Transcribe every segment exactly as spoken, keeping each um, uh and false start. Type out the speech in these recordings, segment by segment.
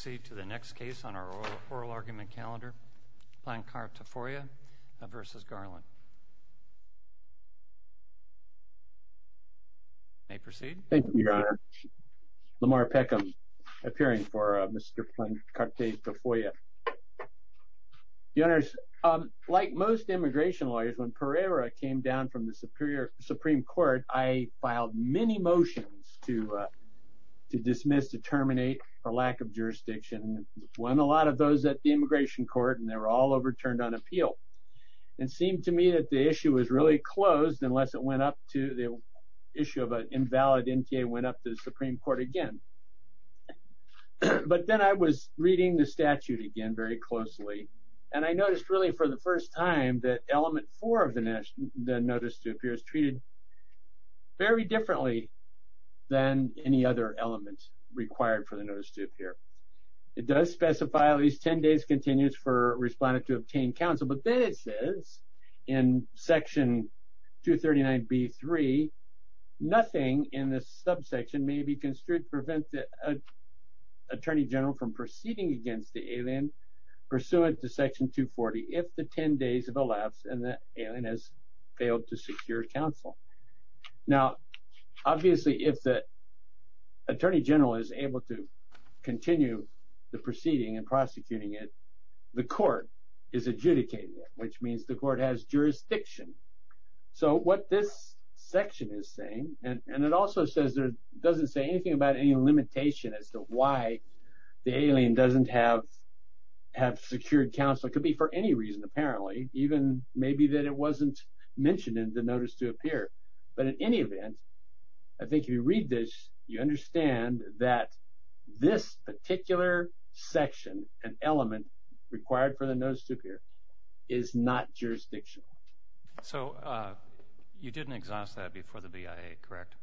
proceed to the next case on our oral, oral argument calendar, Blanchard Tafoya versus Garland. May proceed. Thank you, Your Honor. Lamar Peckham, appearing for uh, Mister Blanchard Tafoya. Your Honors, um, like most immigration lawyers, when Pereira came down from the Superior Supreme Court, I filed many motions to uh, to dismiss, to terminate for lack of jurisdiction. Won a lot of those at the immigration court, and they were all overturned on appeal. It seemed to me that the issue was really closed unless it went up to the issue of an invalid N T A went up to the Supreme Court again. But then I was reading the statute again very closely, and I noticed really for the first time that element four of the, the notice to appear is treated very differently than any other element required for the notice to appear. It does specify at least ten days continuous for respondent to obtain counsel, but then it says in section two thirty-nine B three, nothing in this subsection may be construed to prevent the uh, Attorney General from proceeding against the alien pursuant to section two forty if the ten days have elapsed and the alien has failed to secure counsel. Now, obviously, if the Attorney General is able to continue the proceeding and prosecuting it, the court is adjudicating it, which means the court has jurisdiction. So what this section is saying, and, and it also says there doesn't say anything about any limitation as to why the alien doesn't have have secured counsel. It could be for any reason, apparently, even maybe that it wasn't mentioned in the notice to appear. But in any event, I think if you read this, you understand that this particular section, an element required for the notice to appear, is not jurisdictional. So uh, you didn't exhaust that before the B I A, correct?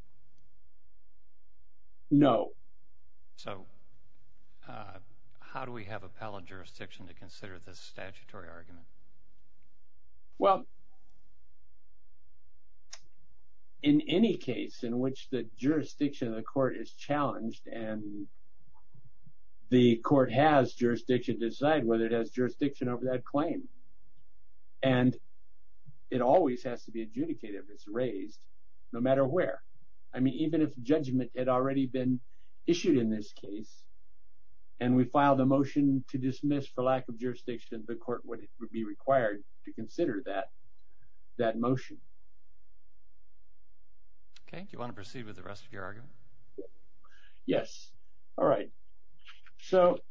No. So uh, how do we have appellate jurisdiction to consider this statutory argument? Well, in any case in which the jurisdiction of the court is challenged and the court has jurisdiction to decide whether it has jurisdiction over that claim, and it always has to be adjudicated if it's raised, no matter where. I mean, even if judgment had already been issued in this case and we filed a motion to dismiss for lack of jurisdiction, the court would, would be required to consider that that motion. Okay. Do you want to proceed with the rest of your argument? Yes. All right. So,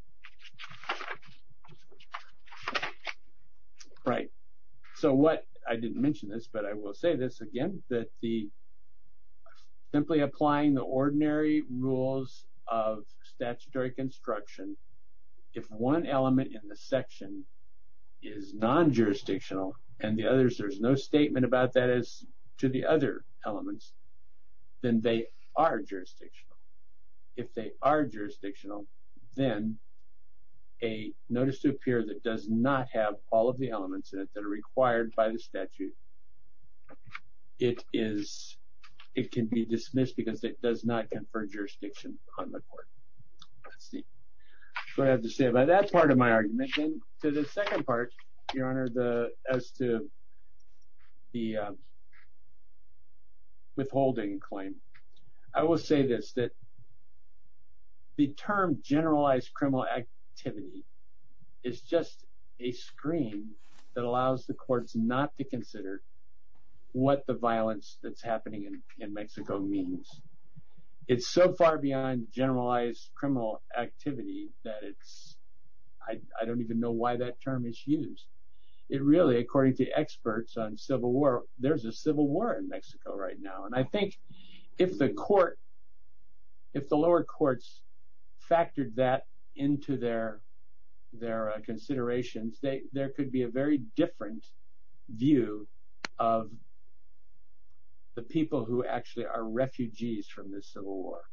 right. So what, I didn't mention this, but I will say this again, that the simply applying the ordinary rules of statutory construction, if one element in the section is non-jurisdictional and the others, there's no statement about that as to the other elements, then they are jurisdictional. If they are jurisdictional, then a notice to appear that does not have all of the elements in it that are required by the statute, it is, it can be dismissed because it does not confer jurisdiction on the court. That's the, what I have to say about that part of my argument. Then to the second part, Your Honor, the as to the uh, withholding claim, I will say this, that the term generalized criminal activity is just a screen that allows the courts not to consider what the violence that's happening in, in Mexico means. It's so far beyond generalized criminal activity that it's, I, I don't even know why that term is used. It really, according to experts on civil war, there's a civil war in Mexico right now. And I think if the court, if the lower courts factored that into their their uh, considerations, they, there could be a very different view of the people who actually are refugees from this civil war.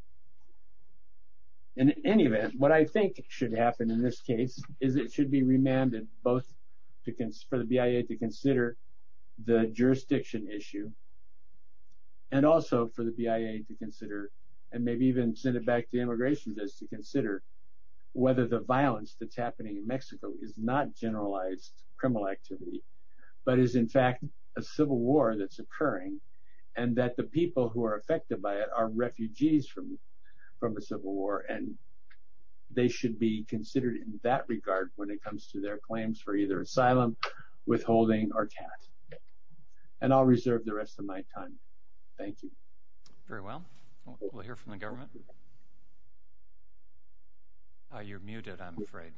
In any event, what I think should happen in this case is it should be remanded both to cons- for the B I A to consider the jurisdiction issue and also for the B I A to consider, and maybe even send it back to the immigration judge to consider whether the violence that's happening in Mexico is not generalized criminal activity, but is in fact a civil war that's occurring, and that the people who are affected by it are refugees from from a civil war, and they should be considered in that regard when it comes to their claims for either asylum, withholding, or C A T. And I'll reserve the rest of my time. Thank you. Very well. We'll hear from the government. Uh, you're muted, I'm afraid.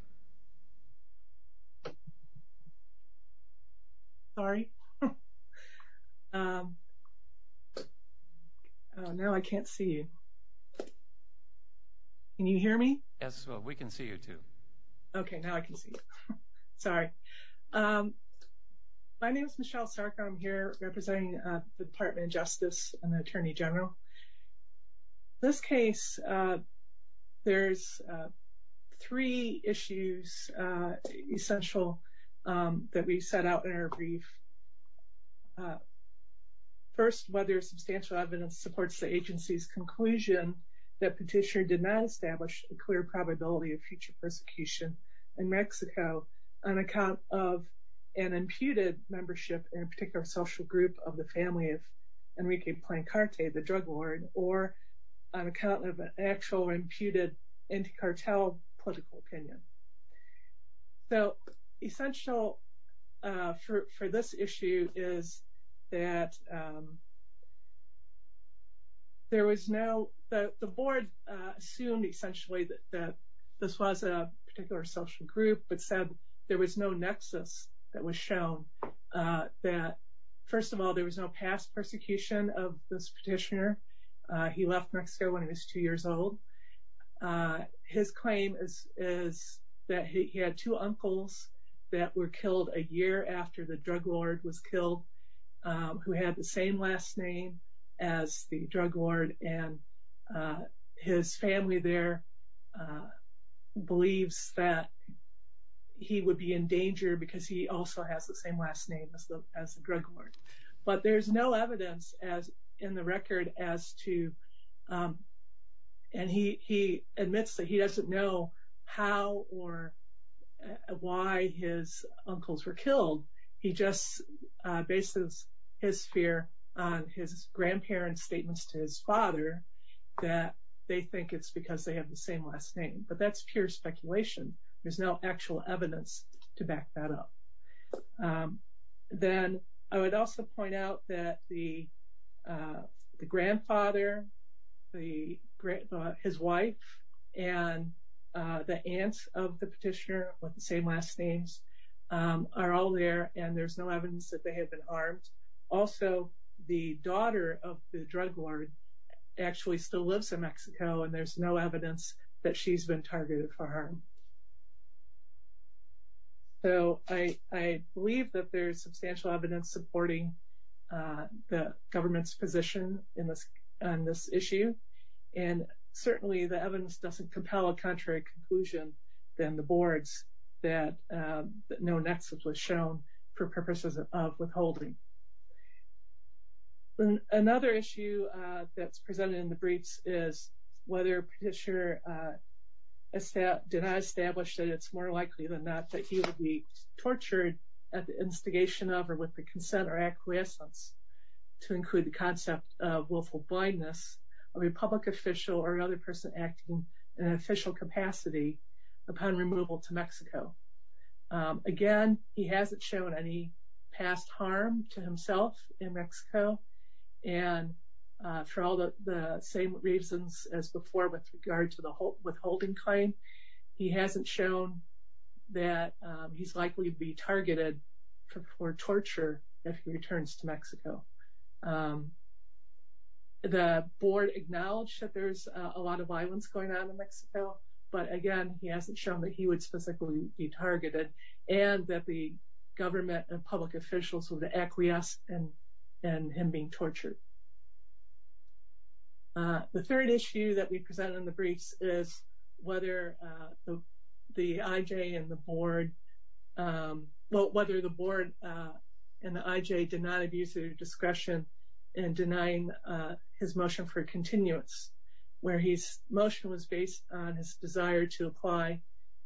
Sorry. um, oh, now I can't see you. Can you hear me? Yes, well, we can see you too. Okay, now I can see you. Sorry. Um, my name is Michelle Sarkar. I'm here representing uh, the Department of Justice and the Attorney General. This case, uh, there's uh, three issues uh, essential um, that we set out in our brief. Uh, first, whether substantial evidence supports the agency's conclusion that petitioner did not establish a clear probability of future persecution in Mexico on account of an imputed membership in a particular social group of the family of Enrique Plancarte, the drug lord, or on account of an actual imputed anti-cartel political opinion. So essential uh, for, for this issue is that um, there was no, the, the board uh, assumed essentially that, that this was a particular social group, but said there was no nexus that was shown, uh, that first of all, there was no past persecution of this petitioner. Uh, he left Mexico when he was two years old. Uh, his claim is, is that he, he had two uncles that were killed a year after the drug lord was killed, um, who had the same last name as the drug lord, and uh, his family there uh, believes that he would be in danger because he also has the same last name as the as the drug lord. But there's no evidence as in the record as to, um, and he he admits that he doesn't know how or uh, why his uncles were killed. He just uh, bases his fear on his grandparents' statements to his father that they think it's because they have the same last name. But that's pure speculation. There's no actual evidence to back that up. Um, then I would also point out that the uh, the grandfather, the uh, his wife, and uh, the aunt of the petitioner with the same last names um, are all there, and there's no evidence that they have been harmed. Also, the daughter of the drug lord actually still lives in Mexico, and there's no evidence that she's been targeted for harm. So I, I believe that there's substantial evidence supporting uh, the government's position in this on this issue, and certainly the evidence doesn't compel a contrary conclusion than the board's that, um, that no nexus was shown for purposes of withholding. Another issue uh, that's presented in the briefs is whether petitioner uh, esta- did not establish that it's more likely than not that he will be tortured at the instigation of or with the consent or acquiescence, to include the concept of willful blindness of a public official or another person acting in an official capacity upon removal to Mexico. Um, again, he hasn't shown any past harm to himself in Mexico, and uh, for all the, the same reasons as before with regard to the withholding claim, he hasn't shown that um, he's likely to be targeted for, for torture if he returns to Mexico. Um, the board acknowledged that there's uh, a lot of violence going on in Mexico, but again, he hasn't shown that he would specifically be targeted and that the government and public officials would acquiesce in, in him being tortured. Uh, the third issue that we presented in the briefs is whether uh, the, the I J and the board, um, well, whether the board uh, and the I J did not abuse their discretion in denying uh, his motion for continuance. where his motion was based on his desire to apply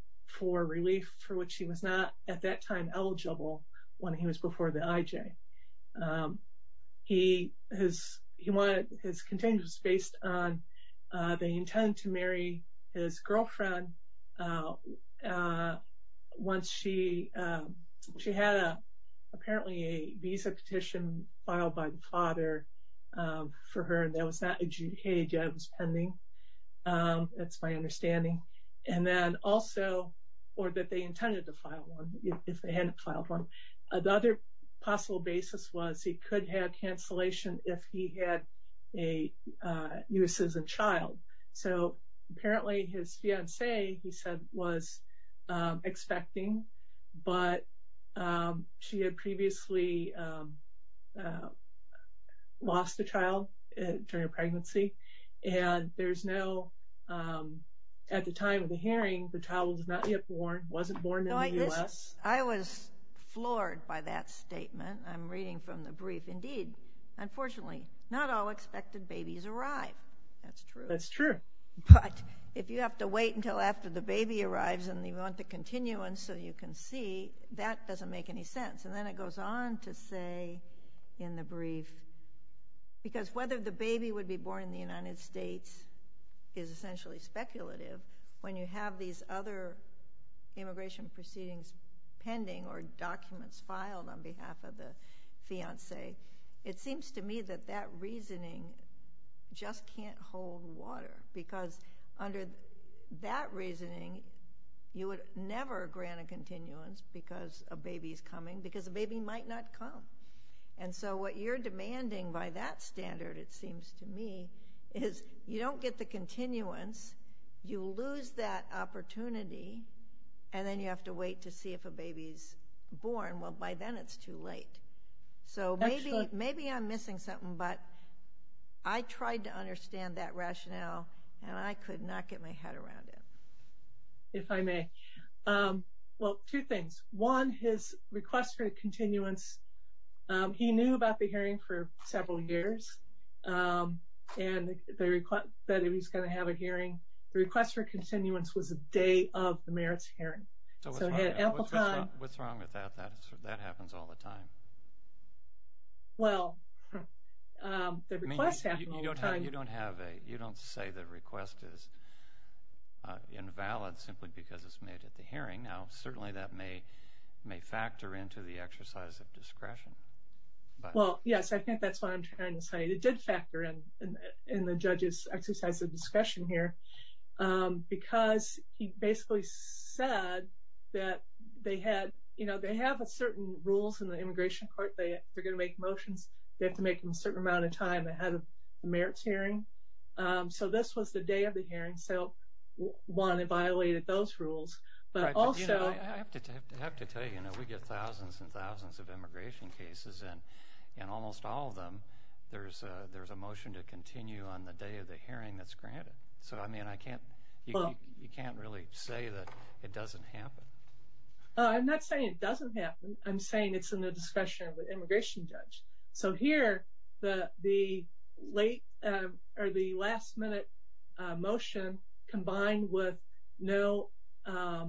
for relief for which he was not at that time eligible when he was before the I J. Um, he his he wanted his continuance based on uh, they intended to marry his girlfriend uh, uh, once she um, she had a apparently a visa petition filed by the father um, for her, and that was not adjudicated yet; it was pending. Um, that's my understanding. And then also, or that they intended to file one if, if they hadn't filed one. Uh, the other possible basis was he could have cancellation if he had a uh, U S citizen child. So apparently his fiancée, he said, was um, expecting, but um, she had previously um, uh, lost a child uh, during a pregnancy, and there's no um, at the time of the hearing, the child was not yet born, wasn't born in no, the I, U S This, I was floored by that statement. I'm reading from the brief. Indeed, unfortunately, not all expected babies arrive. That's true. That's true. But if you have to wait until after the baby arrives and you want the continuance so you can see, that doesn't make any sense. And then it goes on to say in the brief, because whether the baby would be born in the United States is essentially speculative when you have these other immigration proceedings pending or documents filed on behalf of the fiancé. It seems to me that that reasoning just can't hold water, because under that reasoning, you would never grant a continuance because a baby's coming, because a baby might not come. And so what you're demanding by that standard, it seems to me, is you don't get the continuance, you lose that opportunity, and then you have to wait to see if a baby's born. Well, by then it's too late. So maybe Actually, maybe I'm missing something, but I tried to understand that rationale, and I could not get my head around it. If I may. Um, well, two things. One, his request for continuance, um, he knew about the hearing for several years, um, and the request that he was going to have a hearing. The request for continuance was the day of the merits hearing. So, what's, so wrong, he had ample what's, time. what's, wrong, what's wrong with that? That, is, that happens all the time. Well, um, the request I mean, you, happened you, all you the don't time. Have, you don't have a. You don't say the request is uh, invalid simply because it's made at the hearing. Now, certainly that may may factor into the exercise of discretion. But Well, yes, I think that's what I'm trying to say. It did factor in in, in the judge's exercise of discretion here, um, because he basically said that they had, you know, they have a certain rules in the immigration court. They they're going to make motions. They have to make them a certain amount of time ahead of the merits hearing. Um, so this was the day of the hearing. So one, it violated those rules. But right, also, but, you know, I, I have to t- have to tell you, you know, we get thousands and thousands of immigration cases, and in almost all of them, there's a, there's a motion to continue on the day of the hearing that's granted. So I mean, I can't, you, well, you, you can't really say that it doesn't happen. Uh, I'm not saying it doesn't happen. I'm saying it's in the discretion of the immigration judge. So here, the the late um, or the last minute uh, motion combined with no um,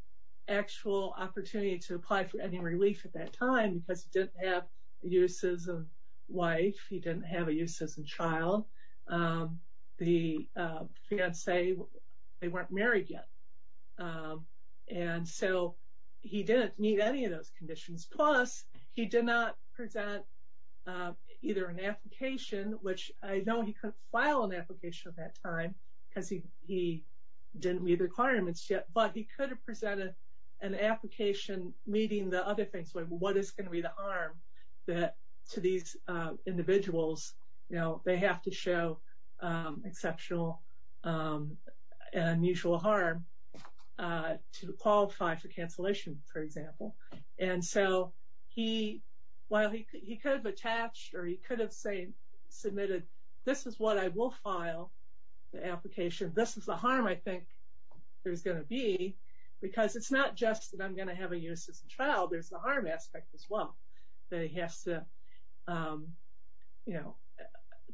actual opportunity to apply for any relief at that time, because he didn't have a U S citizen wife, he didn't have a U S citizen child. Um, the uh, fiancé, they weren't married yet, um, and so he didn't meet any of those conditions. Plus, he did not present uh, either an application, which I know he couldn't file an application at that time because he, he didn't meet the requirements yet, but he could have presented an application meeting the other things, like what is going to be the harm that to these uh, individuals. You know, they have to show um, exceptional um, and unusual harm uh, to qualify for cancellation, for example. And so he, while he he could have attached, or he could have say submitted, this is what I will file, the application, this is the harm I think there's going to be, because it's not just that I'm going to have a U S citizen child, there's the harm aspect as well, that he has to, um, you know,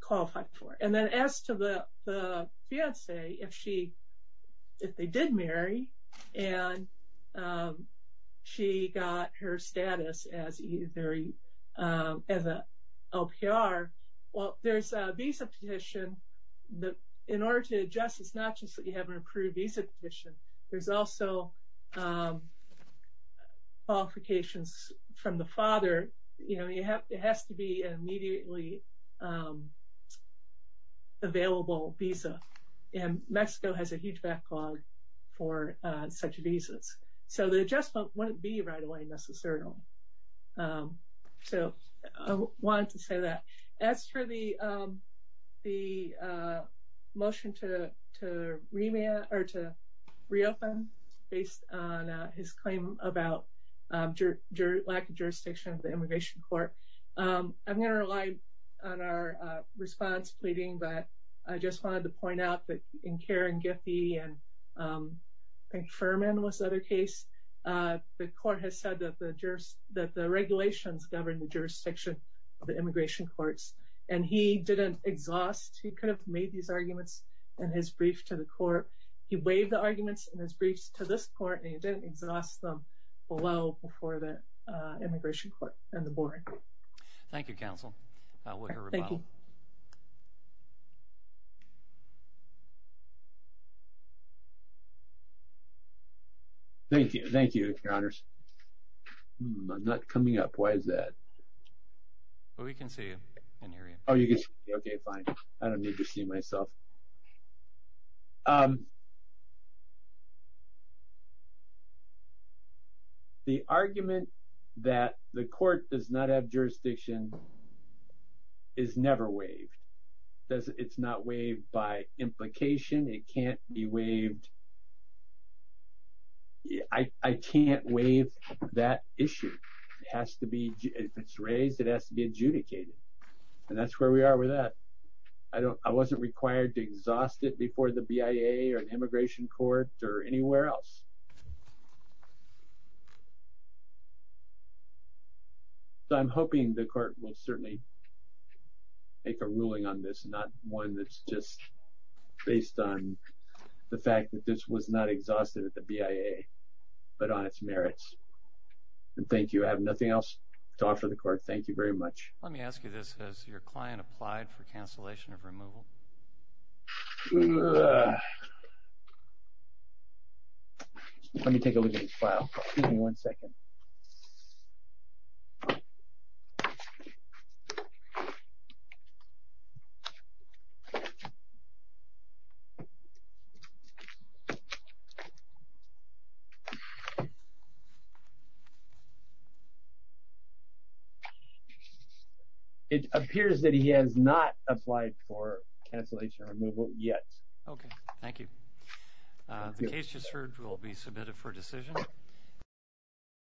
qualified for. And then as to the the fiance, if she if they did marry and um, she got her status as either um, as a L P R, well, there's a visa petition that in order to adjust, it's not just that you have an approved visa petition. There's also um, qualifications from the father. You know, you have it has to be an immediately um, available visa, and Mexico has a huge backlog for uh, such visas. So the adjustment wouldn't be right away necessarily. Um, so I wanted to say that. As for the um, the uh, motion to to remand or to reopen based on uh, his claim about um, jur- jur- lack of jurisdiction of the immigration court, um, I'm going to rely on our uh, response pleading, but I just wanted to point out that in Karen Giffey and um, I think Furman was the other case, uh, the court has said that the juris- that the regulations govern the jurisdiction of the immigration courts, and he didn't exhaust. He could have made these arguments in his brief to the court. He waived the arguments in his briefs to this court, and he didn't exhaust them below before the uh, immigration court and the board. Thank you, counsel. Uh, we'll hear rebuttal. Thank you. Thank you. Thank you, Your Honors. Hmm, I'm not coming up. Why is that? Well, we can see you and hear you. Oh, you can see me. Okay, fine. I don't need to see myself. Um, the argument that the court does not have jurisdiction is never waived. Does it's not waived by implication. It can't be waived. I, I can't waive that issue. It has to be, if it's raised, it has to be adjudicated. And that's where we are with that. I don't, I wasn't required to exhaust it before the B I A or the immigration court or anywhere else. So I'm hoping the court will certainly make a ruling on this, not one that's just based on the fact that this was not exhausted at the B I A, but on its merits. And thank you. I have nothing else to offer the court. Thank you very much. Let me ask you this. Has your client applied for cancellation of removal? Uh, let me take a look at his file. Give me one second. It appears that he has not applied for cancellation or removal yet. Okay, thank you. Uh, Thank the you. case just heard will be submitted for decision.